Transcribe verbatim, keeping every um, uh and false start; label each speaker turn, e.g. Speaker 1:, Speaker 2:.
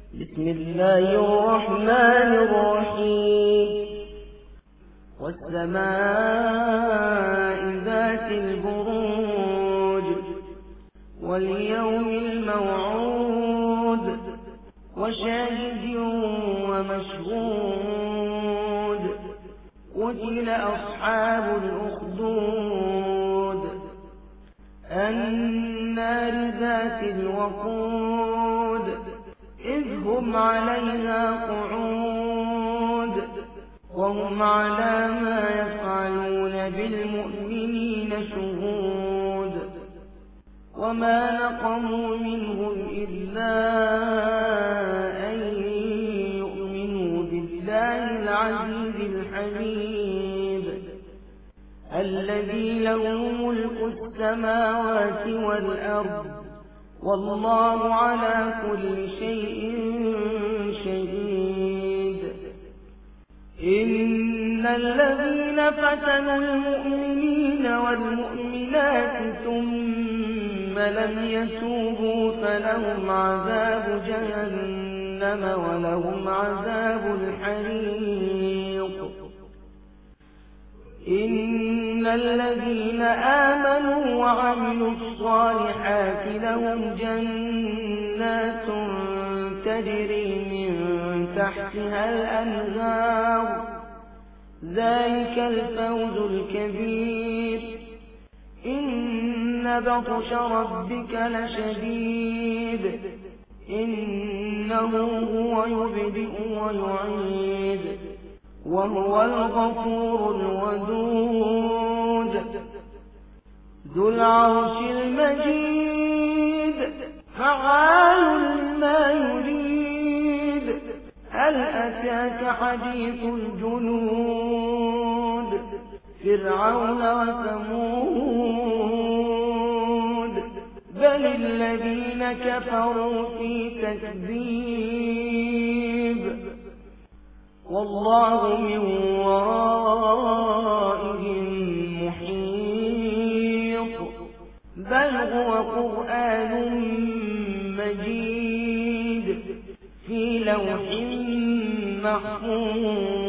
Speaker 1: بسم الله الرحمن الرحيم والسماء ذات البروج واليوم الموعود وشاهد ومشهود قتل أصحاب الأخدود النار ذات الوقود إذ هم عليها قعود وهم على ما يفعلون بالمؤمنين شهود وما نقموا منهم إلا أن يؤمنوا بالله العزيز الحميد الذي له ملك السماوات والأرض والله على كل شيء شهيد إن الذين فتنوا المؤمنين والمؤمنات ثم لم يتوبوا فلهم عذاب جهنم ولهم عذاب الحريق إن الذين آمنوا وعملوا الصالحات لهم جنات تجري من تحتها الأنهار ذلك الفوز الكبير إن بطش ربك لشديد إنه هو يبدئ ويعيد وهو الغفور الودود ذو العرش المجيد فعال لما يريد هل أتاك حديث الجنود فرعون وثمود بل الذين كفروا في تكذيب والله من ورائهم محيط بل هو قرآن مجيد في لوح محفوظ